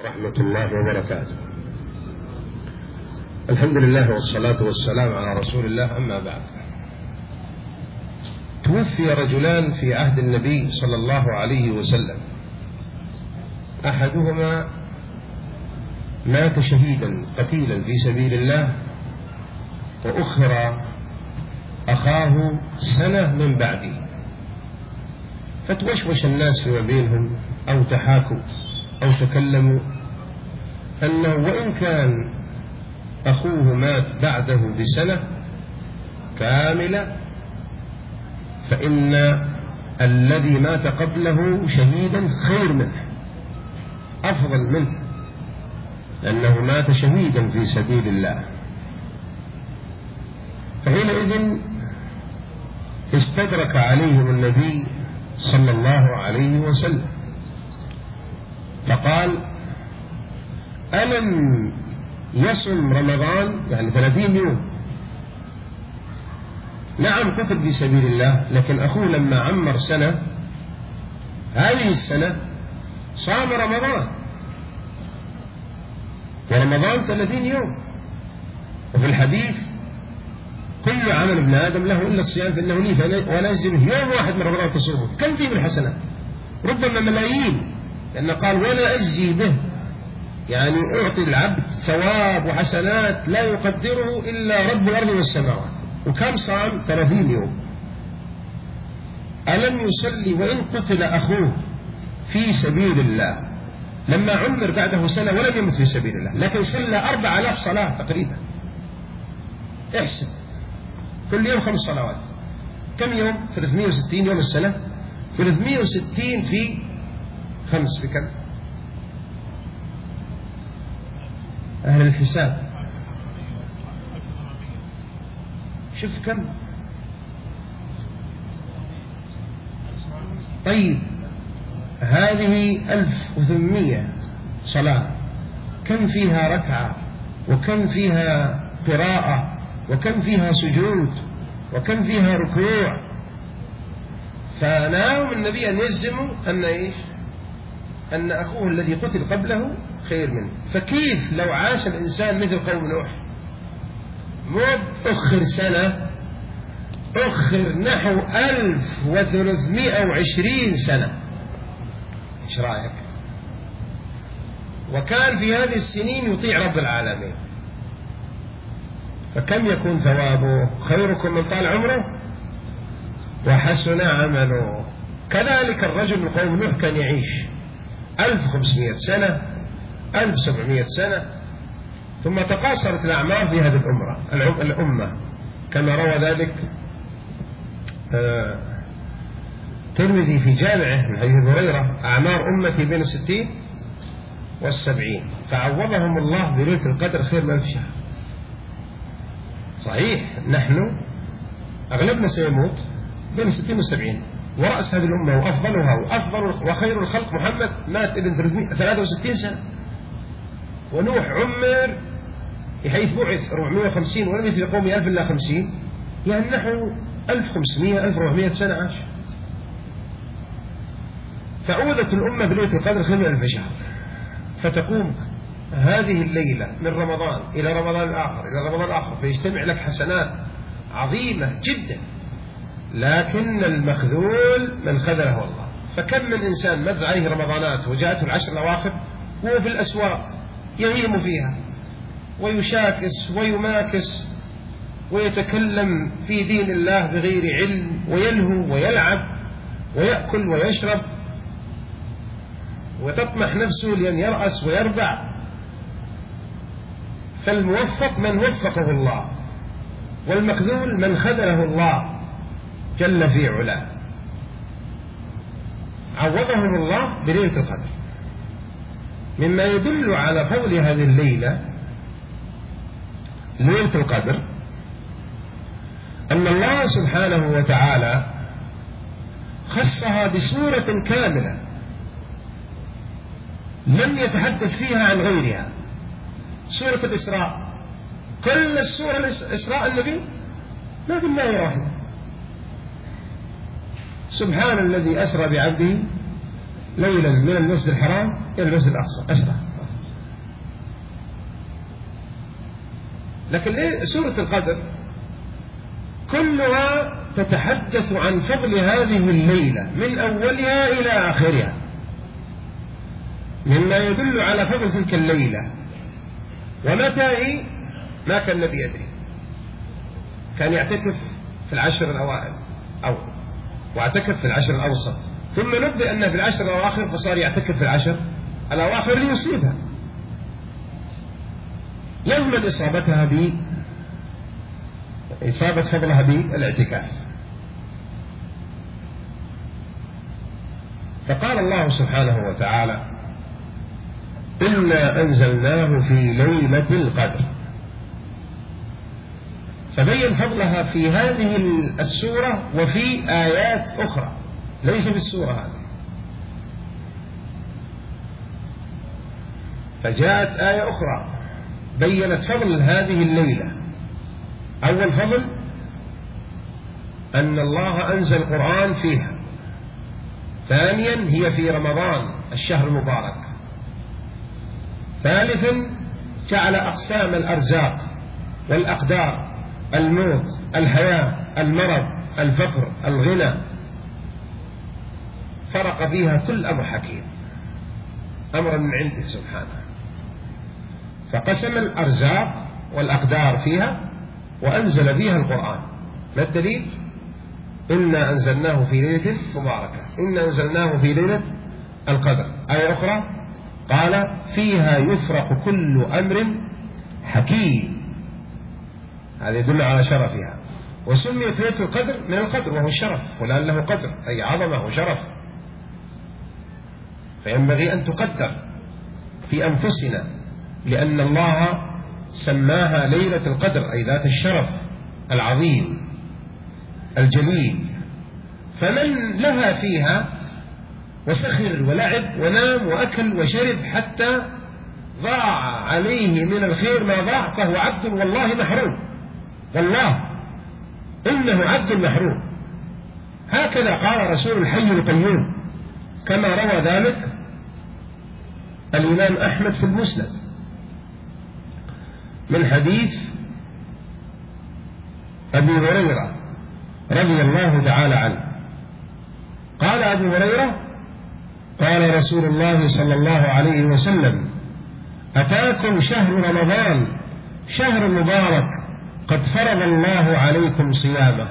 ورحمة الله وبركاته. الحمد لله والصلاة والسلام على رسول الله، أما بعد. توفي رجلان في عهد النبي صلى الله عليه وسلم، أحدهما مات شهيدا قتيلا في سبيل الله، وأخر أخاه سنة من بعده، فتوشوش الناس فيما بينهم أو تحاكوا أو تكلموا أنه وإن كان أخوه مات بعده بسنة كاملة فإن الذي مات قبله شهيدا خير منه، أفضل منه، لأنه مات شهيدا في سبيل الله. فحينئذ استدرك عليهم النبي صلى الله عليه وسلم فقال: ألم يصم رمضان؟ يعني 30 يوم. نعم قتل في سبيل الله، لكن أخوه لما عمر سنة، هذه السنة صام رمضان، ورمضان 30 يوم. وفي الحديث: كل عمل ابن آدم له إلا الصيام فإنه لي ولا يلزمه يوم واحد من رمضان تصومه. كم فيه من الحسنات؟ ربما ملايين، لأن قال: ولا أجزي به، يعني أعطي العبد ثواب وحسنات لا يقدره إلا رب الأرض والسماوات. وكم صام؟ 30 يوم. ألم يصلي وإن قتل أخوه في سبيل الله، لما عمر بعده سنة ولم يمت في سبيل الله، لكن صلى 4000 صلاة تقريبا. احسن، كل يوم 5 صلوات. كم يوم؟ 360 يوم السنة، 360 في 5 في كم؟ أهل الحساب شوف كم. طيب هذه 1800 صلاة، كم فيها ركعة، وكم فيها قراءة، وكم فيها سجود، وكم فيها ركوع. فناهم النبي أن يجزموا أن إيش؟ أن أخوه الذي قتل قبله خير منه. فكيف لو عاش الإنسان مثل قوم نوح؟ مو أخر سنة، أخر نحو 1320 سنة. إيش رأيك؟ وكان في هذه السنين يطيع رب العالمين، فكم يكون ثوابه؟ خيركم من طال عمره وحسن عمله. كذلك الرجل من قوم نوح كان يعيش 1500 سنة، 1700 سنة، ثم تقاصرت الأعمار في هذه الأمة، كما روى ذلك ترمذي في جامعه من حديث هريرة: أعمار أمتي بين 60 و70، فعوضهم الله بليلة القدر خير من 1000 شهر. صحيح نحن أغلبنا سيموت بين 60 و70، ورأس هذه الأمة وأفضلها وأفضل وخير الخلق محمد مات ابن 63 سنة، ونوح عمر حيث بعث 450 ولم يثل قومي 1000 إلا 50، يعني نحو 1500 1400 سنة عاش. فعودت الأمة بليلة القدر خير من 1000 شهر. فتقوم هذه الليلة من رمضان إلى رمضان الآخر إلى رمضان الآخر، فيجتمع لك حسنات عظيمة جدا، لكن المخذول من خذله الله. فكم من إنسان مر عليه رمضانات وجاءته العشر الأواخر وهو في الأسواق يهيم فيها ويشاكس ويماكس ويتكلم في دين الله بغير علم، ويلهو ويلعب ويأكل ويشرب، وتطمح نفسه لأن يرأس ويربع. فالموفق من وفقه الله، والمخذول من خذله الله جل في علاه. عوضهم الله بليلة القدر. مما يدل على فضل هذه الليلة ليلة القدر أن الله سبحانه وتعالى خصها بسورة كاملة لم يتحدث فيها عن غيرها. سورة الإسراء، كل السورة الإسراء النبي ما في الله واحدة. سبحان الذي أسرى بعبده ليلا من المسجد الحرام إلى المسجد الأقصى، أسرى لكن سورة القدر كلها تتحدث عن فضل هذه الليلة من أولها إلى آخرها، مما يدل على فضل تلك الليلة. ومتى هي ما كان النبي يدري، كان يعتكف في العشر الأوائل واعتكف في العشر الأوسط، ثم نبدأ أنه في العشر الأواخر فصار يعتكف في العشر الأواخر ليصيبها يوما إصابة فضلها بالاعتكاف. فقال الله سبحانه وتعالى: إنا أنزلناه في ليلة القدر، فبين فضلها في هذه السورة وفي آيات أخرى ليس في السورة هذه. فجاءت آية أخرى بيّنت فضل هذه الليلة. أول فضل أن الله أنزل القرآن فيها. ثانيا هي في رمضان الشهر المبارك. ثالثا جعل أقسام الأرزاق والأقدار، الموت، الحياة، المرض، الفقر، الغنى، فرق فيها كل أمر حكيم، أمرا من عنده سبحانه. فقسم الأرزاق والأقدار فيها وأنزل فيها القرآن. ما الدليل؟ إنا أنزلناه في ليلة مباركة، إنا أنزلناه في ليلة القدر. آية أخرى قال: فيها يفرق كل أمر حكيم. هذا يدل على شرفها. وسميت ليلة القدر من القدر وهو الشرف، فلان له قدر أي عظمة وشرف، فينبغي أن تقدر في أنفسنا، لأن الله سماها ليلة القدر أي ذات الشرف العظيم الجليل. فمن لها فيها وسخر ولعب ونام وأكل وشرب حتى ضاع عليه من الخير ما ضاع، فهو عبد والله محروم، والله إنه عبد محروم. هكذا قال رسول الحي القيوم، كما روى ذلك الإمام أحمد في المسند من حديث أبي هريرة رضي الله تعالى عنه. قال أبو هريرة: قال رسول الله صلى الله عليه وسلم: أتاكم شهر رمضان شهر مبارك قد فرض الله عليكم صيامه،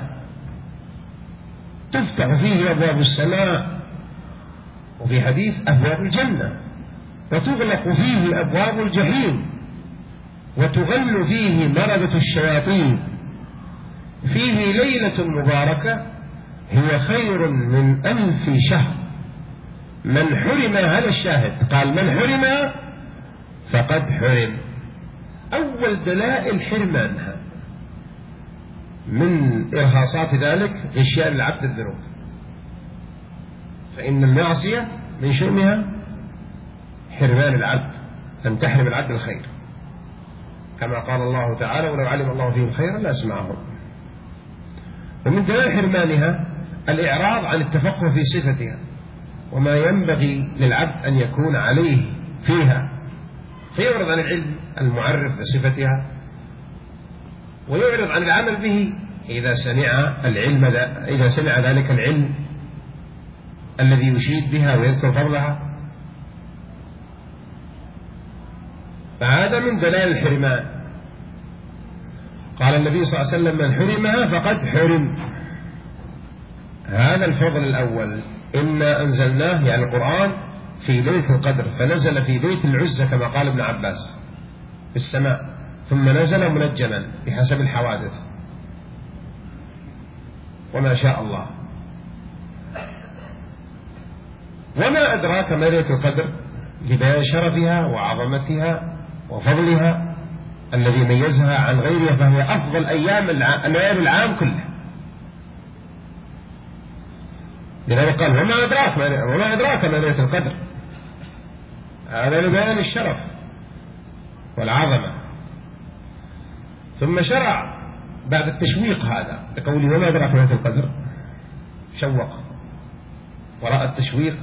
تفتح فيه أبواب السماء، وفي حديث أبواب الجنة، وتغلق فيه أبواب الجحيم، وتغل فيه مردة الشياطين، فيه ليلة مباركة هي خير من 1000 شهر. من حرم، هذا الشاهد، قال من حرم فقد حرم. أول دلائل حرمانها من إرهاصات ذلك غشيان العبد الذنوب، فإن المعصية من شؤمها حرمان العبد، أن تحرم العبد الخير، كما قال الله تعالى: ولو علم الله فيهم خيرا لأسمعهم. ومن دلائل حرمانها الإعراض عن التفقه في صفتها وما ينبغي للعبد أن يكون عليه فيها، فيعرض عن العلم المعرف بصفتها، ويعرض عن العمل به إذا سمع ذلك العلم الذي يشيد بها ويذكر فضلها. فهذا من دلائل الحرمان. قال النبي صلى الله عليه وسلم: من حرمها فقد حرم. هذا الفضل الأول. إنا أنزلناه يعني القرآن في ليلة القدر، فنزل في بيت العزة كما قال ابن عباس في السماء، ثم نزل منجما بحسب الحوادث وما شاء الله. وما أدراك ما ليلة القدر لبيان شرفها وعظمتها وفضلها الذي ميزها عن غيرها، فهي أفضل أيام العام كله. لذلك قال: وما أدراك ما ليلة القدر. هذا لبيان الشرف والعظمة. ثم شرع بعد التشويق هذا بقوله: وما أدراك ما ليلة القدر، شوق وراء التشويق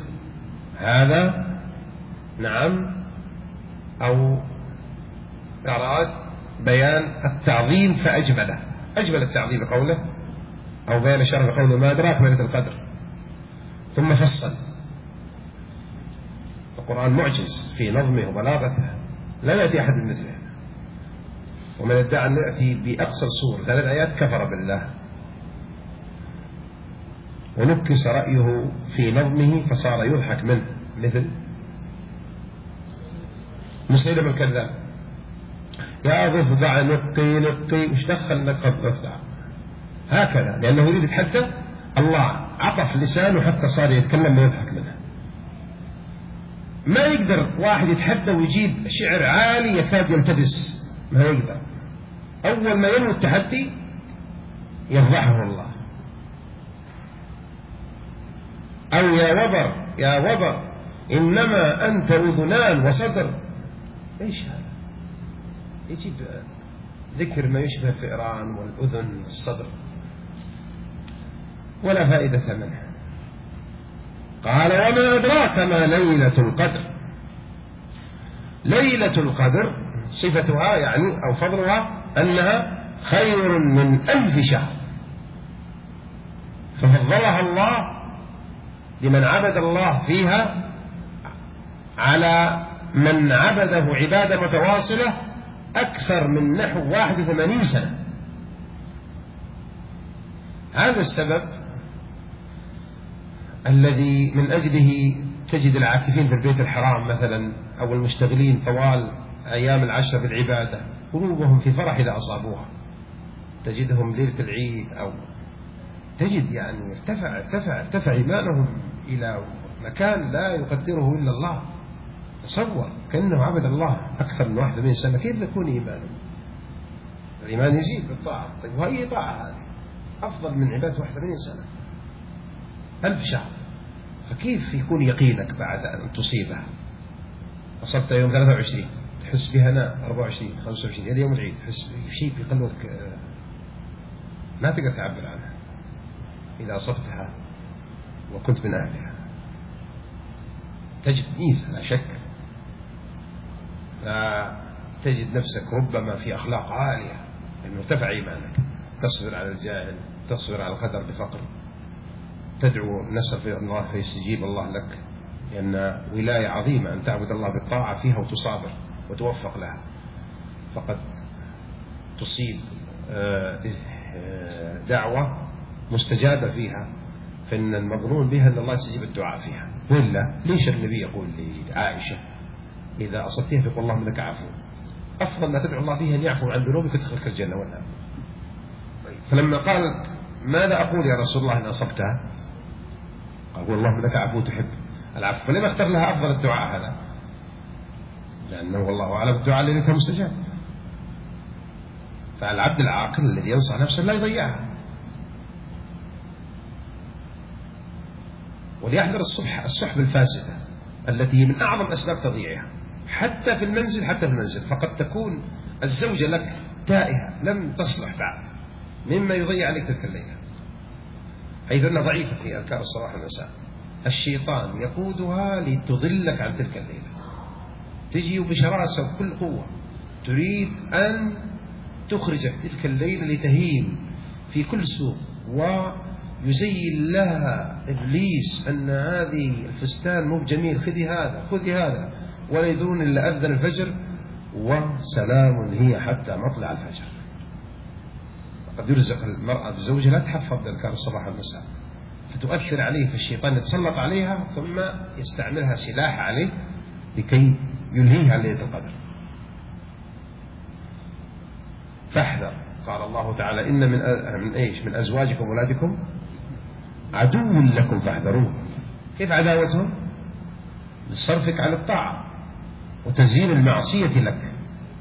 هذا، نعم، أو أراد بيان التعظيم فأجمله، أجمل التعظيم بقوله، أو بيان الشرف بقوله ما أدراك ما ليلة القدر، ثم فصل. القرآن معجز في نظمه وبلاغته، لا يأتي أحد بمثله، ومن ادعى أن يأتي بأقصر سور 3 آيات كفر بالله. ونكس رأيه في نظمه فصار يضحك منه، مثل مسيلمة الكذاب، يا ضفدع نقي نقي، وش دخل لك الضفدع؟ هكذا، لأنه يريد يتحدى الله، عطف لسانه حتى صار يتكلم ويضحك منه. ما يقدر واحد يتحدى ويجيب شعر عالي يكاد يلتبس، ما يقدر. أول ما ينوي التحدي يفضحه الله. أو يا وبر يا وبر إنما أنت أذنان وصدر. إيش هذا؟ يجيب ذكر ما يشبه الفئران والأذن والصدر، ولا فائدة منه. قال وما أدراك ما ليلة القدر. ليلة القدر صفتها يعني أو فضلها أنها خير من 1000 شهر، ففضلها الله لمن عبد الله فيها على من عبده عبادة متواصلة أكثر من نحو 81 سنة. هذا السبب الذي من أجله تجد العاكفين في البيت الحرام مثلا أو المشتغلين طوال أيام العشر بالعبادة قلوبهم في فرح إذا أصابوها، تجدهم ليلة العيد أو تجد يعني ارتفع إيمانهم إلى مكان لا يقدره إلا الله. تصور كأنه عبد الله أكثر من 81 سنة، كيف يكون إيمانه؟ الإيمان يزيد بالطاعة. طيب وهي طاعة هذه أفضل من عبادة 81 سنة 1000 شهر، فكيف يكون يقينك بعد أن تصيبها؟ أصبت يوم 23 تحس بهناء، 24 25 إلى يوم العيد تحس بشيء في قلبك ما تقدر تعبر عنها. إذا أصبتها وكنت من أهلها تجد ميزة لا شك، فتجد نفسك ربما في أخلاق عالية لأنه ارتفع إيمانك، تصبر على الجاهل، تصبر على القدر بفقر، تدعو نسأل في الله فيستجيب الله لك، لأن ولاية عظيمة أن تعبد الله بالطاعة فيها وتصابر وتوفق لها، فقد تصيب دعوة مستجابة فيها، فإن المظنون بها أن الله يستجيب الدعاء فيها. وإلا ليش النبي يقول لعائشة إذا أصبتها فقل اللهم لك عفو، أفضل ما تدعو الله فيها أن يعفو عن ذنوبك وتدخلك الجنة والنار. فلما قالت ماذا أقول يا رسول الله إن أصبتها؟ قال اللهم لك عفو تحب العفو. فلما اختار لها أفضل الدعاء هذا؟ لأنه والله أعلم الدعاء الذي كان مستجاب. فالعبد العاقل الذي ينصح نفسه لا يضيعها، وليحذر الصحبة الفاسدة التي من أعظم أسباب تضييعها حتى في المنزل، فقد تكون الزوجة لك تائهة لم تصلح بعد، مما يضيع عليك تلك الليلة، حيث أنها ضعيفة في أذكار الصباح والمساء. الشيطان يقودها لتضلك عن تلك الليلة، تجي بشراسة وبكل قوة تريد أن تخرجك تلك الليلة لتهيم في كل سوق، ويزين لها إبليس أن هذه الفستان مو جميل، خذي هذا، ولا يدرون إلا أذن الفجر وسلام هي حتى مطلع الفجر. قد يرزق المرأة بزوجها لا تحفظ أذكار الصباح والمساء، فتؤثر عليه، فالشيطان يتسلط عليها ثم يستعملها سلاح عليه لكي يلهيها عن ليلة القدر. فاحذر. قال الله تعالى إن من أزواجكم وأولادكم عدو لكم فاحذروه. كيف عداوتهم؟ بصرفك عن الطاعة وتزيين المعصية لك.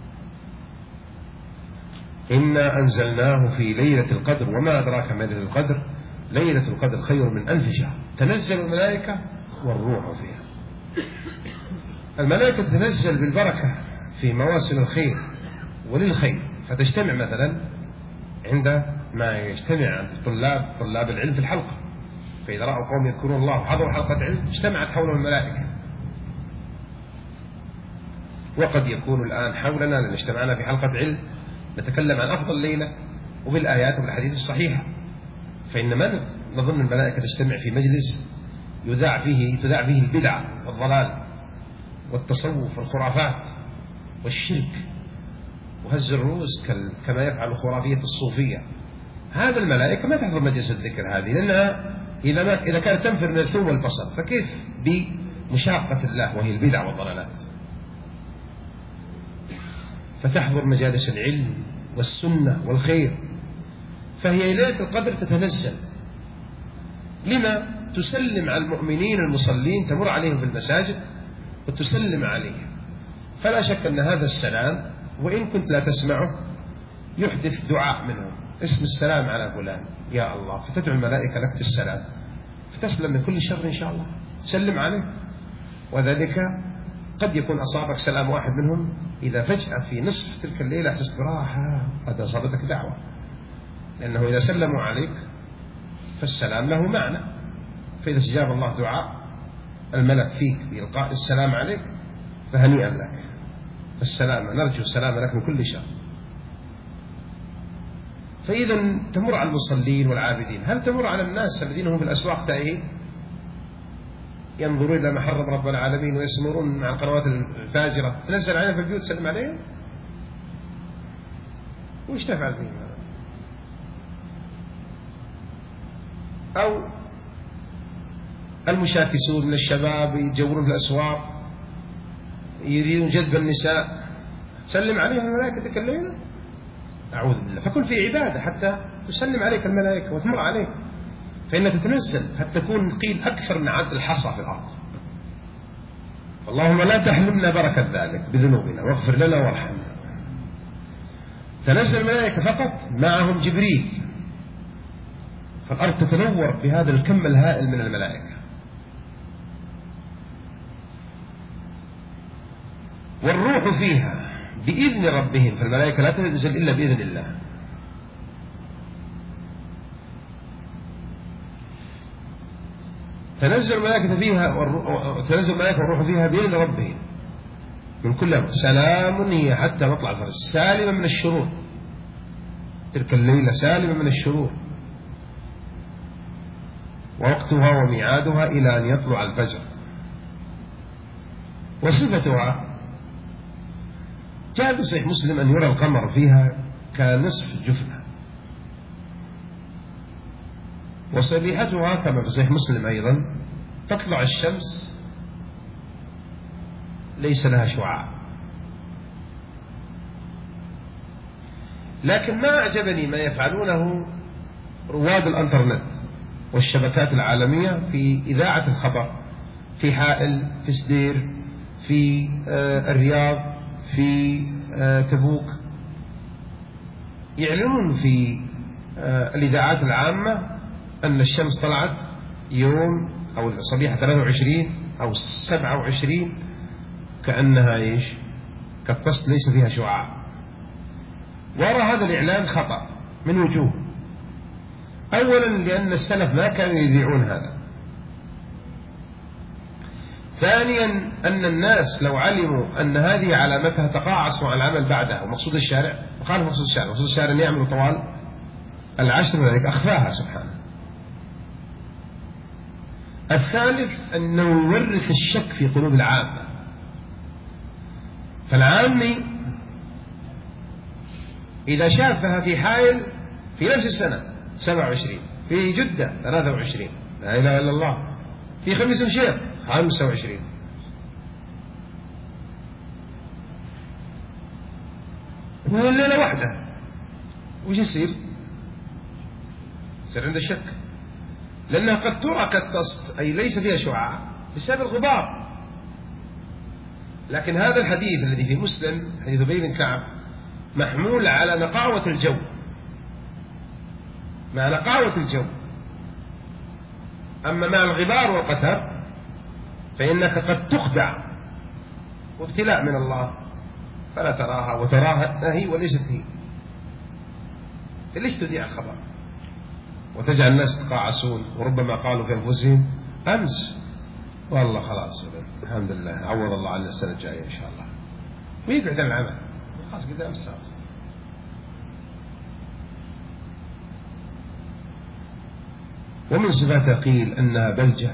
إنا أنزلناه في ليلة القدر وما أدراك ما ليلة القدر، ليلة القدر خير من 1000 شهر. تنزل الملائكة والروح فيها. الملائكة تتنزل بالبركة في مواسم الخير وللخير، فتجتمع مثلا عند ما يجتمع عند طلاب العلم في الحلقة، فإذا رأوا قوم يذكرون الله وحضروا حلقة علم اجتمعت حولهم الملائكة. وقد يكون الآن حولنا لأن اجتمعنا في حلقة علم نتكلم عن أفضل ليلة وبالآيات وبالحديث الصحيحة. فإن ما نظن الملائكة تجتمع في مجلس تذاع فيه البدع والضلال والتصوف والخرافات والشرك وهز الرؤوس كما يفعل خرافية الصوفية. هذا الملائكة ما تحضر مجلس الذكر هذه، لأنها إذا كانت تنفر من الثوم والبصر فكيف بمشاقة الله وهي البدع والضلالات؟ فتحضر مجالس العلم والسنة والخير. فهي ليلة القدر تتنزل لما تسلم على المؤمنين المصلين، تمر عليهم في المساجد وتسلم عليهم. فلا شك أن هذا السلام وإن كنت لا تسمعه يحدث دعاء منهم، اسم السلام على فلان يا الله، فتدعو الملائكة لك بالسلام فتسلم من كل شر إن شاء الله، سلم عليه. وذلك قد يكون أصابك سلام واحد منهم، إذا فجأة في نصف تلك الليلة أحسست براحة قد أصابتك دعوة، لأنه إذا سلموا عليك فالسلام له معنى. فإذا استجاب الله دعاء الملك فيك بإلقاء السلام عليك فهنيئا لك، فالسلام نرجو السلام لك من كل شر. فإذا تمر على المصلين والعابدين. هل تمر على الناس الذين هم في الأسواق تائهين ينظرون إلى ما حرم رب العالمين ويسمرون مع القنوات الفاجرة، تنزل عليهم في البيوت تسلم عليهم؟ وش تفعل بهم؟ أو المشاكسون من الشباب يتجولون في الأسواق يريدون جذب النساء، سلم عليهم الملائكة تلك الليلة؟ أعوذ بالله. فكن في عبادة حتى تسلم عليك الملائكة وتمر عليك، فإنها تتنزل حتى تكون قيل أكثر من عدد الحصى في الأرض. اللهم لا تحرمنا بركة ذلك بذنوبنا واغفر لنا وارحمنا. تنزل الملائكة فقط معهم جبريل، فالأرض تتنور بهذا الكم الهائل من الملائكة. والروح فيها بإذن ربهم، فالملائكة لا تنزل إلا بإذن الله. تنزل الملائكة والروح فيها بإذن ربهم من كل أمر، سلام هي حتى مطلع الفجر، سالمة من الشرور. تلك الليلة سالمة من الشرور، ووقتها وميعادها إلى أن يطلع الفجر. وصفتها جاء في صحيح مسلم أن يرى القمر فيها كنصف جفنة. وصبيحتها كما في صحيح مسلم أيضا تطلع الشمس ليس لها شعاع. لكن ما أعجبني ما يفعلونه رواد الانترنت والشبكات العالمية في إذاعة الخبر في حائل، في سدير، في الرياض، في تبوك، يعلنون في الإذاعات العامة أن الشمس طلعت يوم أو صبيحة 23 أو 27 كأنها إيش؟ كالطست ليس فيها شعاع. وأرى هذا الإعلان خطأ من وجوه. أولا لأن السلف ما كانوا يذيعون هذا. ثانيا أن الناس لو علموا أن هذه علامتها تقاعسوا عن العمل بعدها، ومقصود الشارع وخالف مقصود الشارع، مقصود الشارع أن يعملوا طوال العشر، وذلك أخفاها سبحانه. الثالث أنه يورث الشك في قلوب العامة. فالعامي إذا شافها في حائل في نفس السنة 27، في جدة 23، لا إله إلا الله، في خميس الشيخ 25، وهي الليلة واحدة، وش يصير؟ يصير عنده شك، لأنها قد ترى كالطست أي ليس فيها شعاع بسبب الغبار. لكن هذا الحديث الذي في مسلم حديث أبي بن كعب محمول على نقاوة الجو، مع نقاوة الجو. أما مع الغبار والقتر فإنك قد تخدع وابتلاء من الله فلا تراها، وتراها هي وليست هي. ليش تذيع الخبر وتجعل الناس يتقاعسون؟ وربما قالوا في أنفسهم أمس والله خلاص الحمد لله عوض الله عنا السنة الجاية إن شاء الله، ويقعد عن العمل خلاص قد أمس. ومن صفاتها قيل أنها بلجة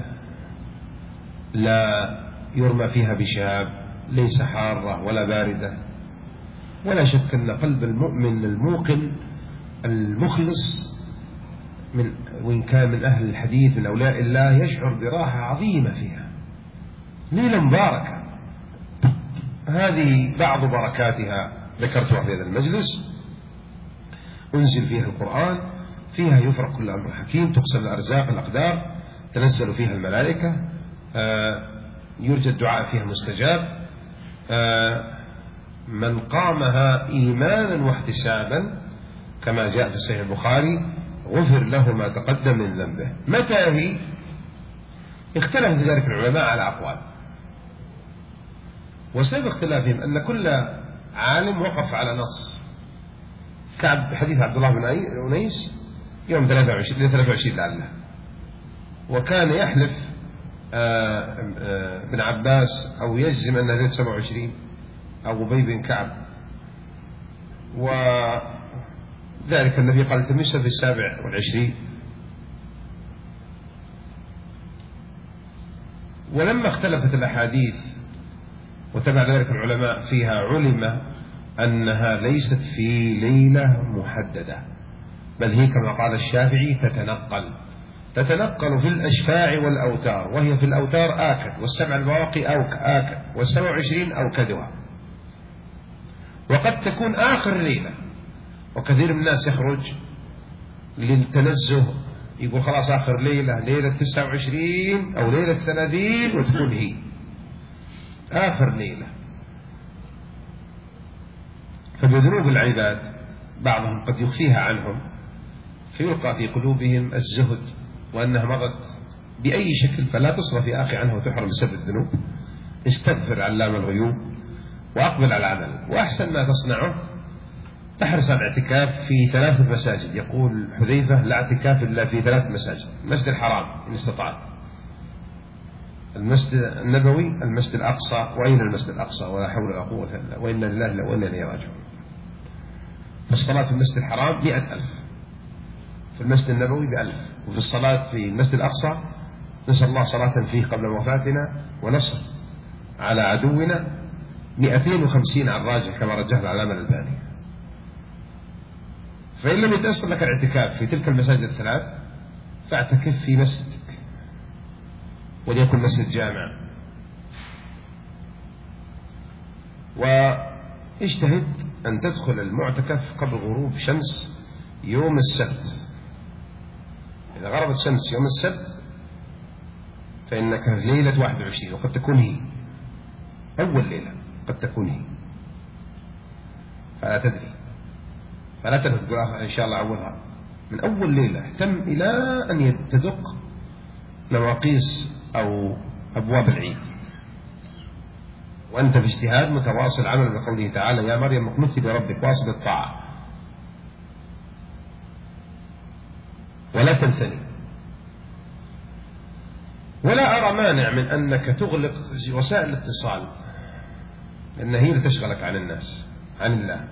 لا يرمى فيها بشهاب، ليس حارة ولا باردة. ولا شك أن قلب المؤمن الموقن المخلص وإن كان من أهل الحديث من أولياء الله يشعر براحة عظيمة فيها. ليلة مباركة، هذه بعض بركاتها ذكرتها في هذا المجلس. أنزل فيها القرآن، فيها يفرق كل أمر حكيم، تقسم الأرزاق الأقدار، تنزل فيها الملائكة، يرجى الدعاء فيها مستجاب. من قامها إيمانا واحتسابا كما جاء في صحيح البخاري غفر له ما تقدم من ذنبه. متى هي؟ اختلف في ذلك العلماء على أقوال، وسبب اختلافهم أن كل عالم وقف على نص. كعب حديث عبد الله بن أنيس يوم 23 لعله، وكان يحلف بن عباس أو يجزم أنها ليلة 27 أو أبي بن كعب، وذلك النبي قال تمسها في 27. ولما اختلفت الأحاديث وتبع ذلك العلماء فيها علم أنها ليست في ليلة محددة، بل هي كما قال الشافعي تتنقل في الأشفاع والأوتار، وهي في الأوتار آكد، والسبع البواقي آكد، وال27 أوكدها. وقد تكون آخر ليلة، وكثير من الناس يخرج للتنزه يقول خلاص آخر ليلة ليلة 29 أو ليلة 30 وتكون هي آخر ليلة. فبذنوب العباد بعضهم قد يخفيها عنهم، فيلقى في قلوبهم الزهد وأنها مضت بأي شكل، فلا تصرف يا أخي عنها وتحرم بسبب الذنوب. استغفر علام الغيوب وأقبل على العمل. وأحسن ما تصنعه تحرص على الاعتكاف في 3 مساجد. يقول حذيفة لا اعتكاف إلا في 3 مساجد: المسجد الحرام إن استطعت، المسجد النبوي، المسجد الأقصى. وأين المسجد الأقصى؟ ولا حول ولا قوة إلا بالله، وإنا لله وإنا إليه راجعون. فالصلاة في المسجد الحرام 100,000، في المسجد النبوي ب1000، وفي الصلاة في المسجد الأقصى نسأل الله صلاة فيه قبل وفاتنا ونصر على عدونا 250 على الراجح كما رجح العلامة الألباني. فإن لم يتأصل لك الاعتكاف في تلك المساجد ال3 فاعتكف في مسجدك، وليكن مسجد جامع. واجتهد أن تدخل المعتكف قبل غروب شمس يوم السبت. إذا غربت شمس يوم السبت فإنك في ليلة 21، وقد تكون هي أول ليلة، قد تكون هي، فلا تدري، فلا تقول إن شاء الله أولها. من أول ليلة اهتم إلى أن تدق مواقيس أو أبواب العيد، وأنت في اجتهاد متواصل عمل بقوله تعالى: يا مريم اقنتي لربك واصل الطاعة ولا تنثني. ولا أرى مانع من أنك تغلق وسائل الاتصال، لأن هي اللي تشغلك عن الناس عن الله.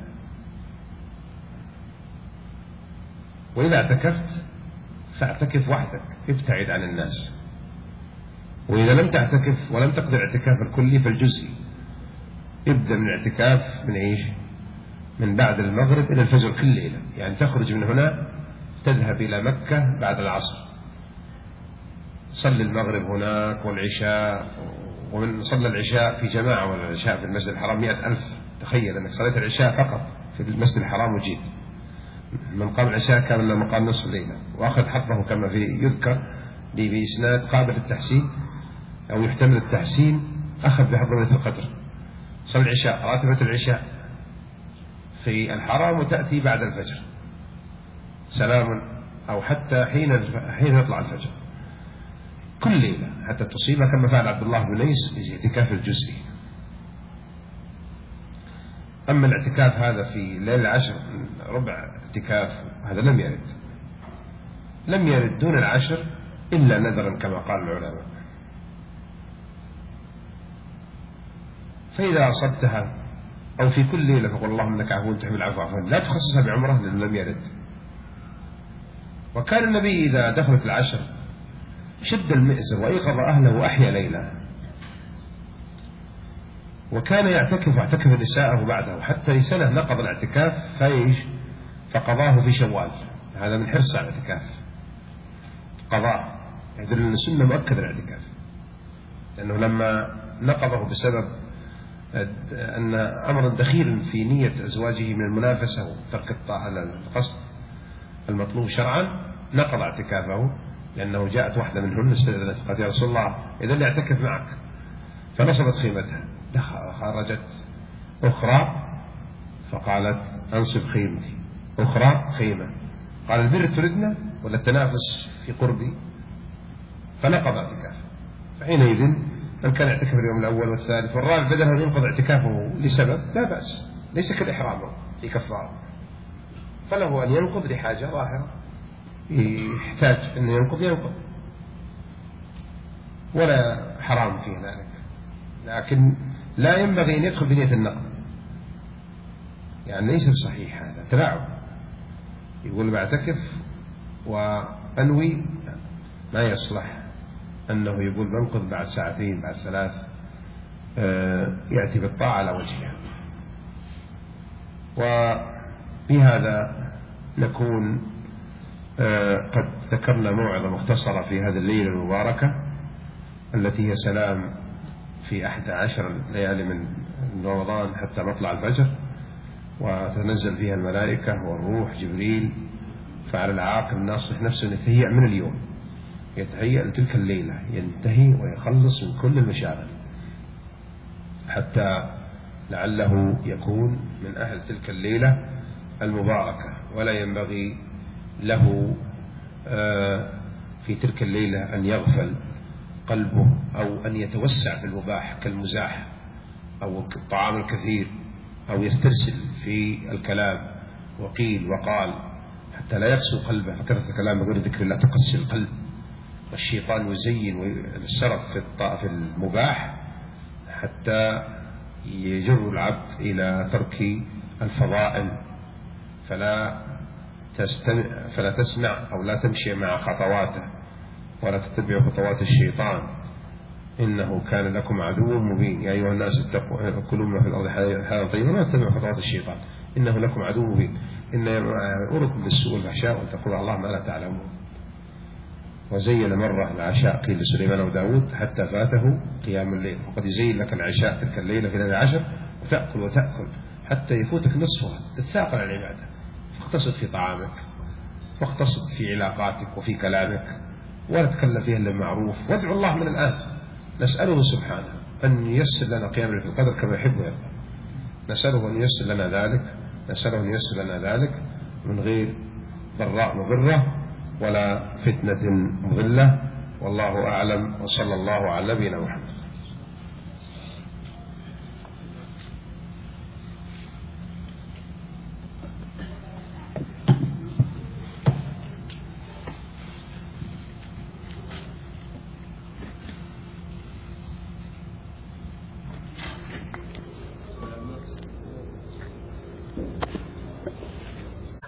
وإذا اعتكفت فاعتكف وحدك، ابتعد عن الناس. وإذا لم تعتكف ولم تقدر اعتكاف الكلي فالجزئي، ابدأ من الاعتكاف من ايش؟ من بعد المغرب إلى الفجر كل ليلة. يعني تخرج من هنا تذهب إلى مكة بعد العصر، صلي المغرب هناك والعشاء، ومن صلى العشاء في جماعة والعشاء في المسجد الحرام 100,000. تخيل أنك صليت العشاء فقط في المسجد الحرام وجيت. من قام العشاء كان من مقام نصف الليلة، وأخذ حقه كما في يذكر بإسناد قابل التحسين أو يحتمل التحسين، أخذ بحظ ليلة القدر. صلى العشاء راتبة العشاء في الحرام وتأتي بعد الفجر سلام، أو حتى حين يطلع الفجر كل ليلة حتى تصيبها، كما فعل عبد الله بن ليس في الاعتكاف الجزئي. أما الاعتكاف هذا في ليلة العشر ربع اعتكاف هذا لم يرد دون العشر إلا نذرا كما قال العلماء. فإذا أصبتها أو في كل ليلة فقل اللهم إنك عفو تحب العفو عفوا، لا تخصصها بعمرة لأنه لم يرد. وكان النبي إذا دخلت العشر شد المئزر وأيقظ أهله وأحيا ليلة. وكان يعتكف واعتكف نساءه بعده حتى سنة نقض الاعتكاف فقضاه في شوال. هذا من حرص على الاعتكاف، قضاء يدل أن السنة مؤكد الاعتكاف، لأنه لما نقضه بسبب أن أمرا دخيلا في نية أزواجه من المنافسة وترك القصد المطلوب شرعا، نقض اعتكافه، لأنه جاءت واحدة منهن استأذنت قالت يا رسول الله إذا لي اعتكف معك، فنصبت خيمتها. خرجت أخرى فقالت أنصب خيمتي، أخرى خيمة، قال البر تردنا ولا التنافس في قربي؟ فنقض اعتكافه. فحينئذ من كان يعتكف اليوم الأول والثالث والرابع بدل أن ينقض اعتكافه لسبب لا بأس، ليس كالإحرام في كفارة، فله أن ينقض لحاجة ظاهرة يحتاج أن ينقض ولا حرام في ذلك، لكن لا ينبغي أن يدخل بنية النقض، يعني ليس بصحيح، هذا تلاعب. يقول بعتكف وأنوي، ما يصلح أنه يقول بنقض بعد ساعتين بعد ثلاث، يأتي بالطاعة على وجهها. وبهذا نكون قد ذكرنا موعظة مختصرة في هذه الليلة المباركة التي هي سلام في 11 ليالي من رمضان حتى مطلع الفجر، وتنزل فيها الملائكة والروح جبريل. فعلى العاقل الناصح نفسه يتهيأ من اليوم، يتهيأ لتلك الليلة، ينتهي ويخلص من كل المشاغل حتى لعله يكون من أهل تلك الليلة المباركة. ولا ينبغي له في تلك الليلة أن يغفل قلبه أو أن يتوسع في المباح كالمزاح أو الطعام الكثير أو يسترسل في الكلام وقيل وقال حتى لا يقسو قلبه، فكثرة الكلام بغير ذكر الله تقسي القلب، والشيطان يزين السرف في المباح حتى يجر العبد إلى ترك الفضائل، فلا تسمع أو لا تمشي مع خطواته ولا تتبع خطوات الشيطان، إنه كان لكم عدو مبين. يا أيها الناس اتقوا كلوا مما في الأرض حلالا طيبا ولا تتبعوا خطوات الشيطان إنه لكم عدو مبين. إن يأمركم بالسوء والفحشاء وأن تقولوا على الله ما لا تعلمون. وزين مرة العشاء قيل لسليمان وداود حتى فاته قيام الليل، وقد يزين لك العشاء تلك الليلة في ليلة 10 وتأكل حتى يفوتك نصفها، تتثاقل على العبادة. فاقتصد في طعامك واقتصد في علاقاتك وفي كلامك، ولا تكلم فيها إلا المعروف، وادعو الله من الآن. نسأله سبحانه أن ييسر لنا قيام ليلة القدر كما يحب ويرضى، نسأله أن ييسر لنا ذلك من غير ضراء مضرة ولا فتنة مضلة. والله أعلم، وصلى الله على نبينا محمد.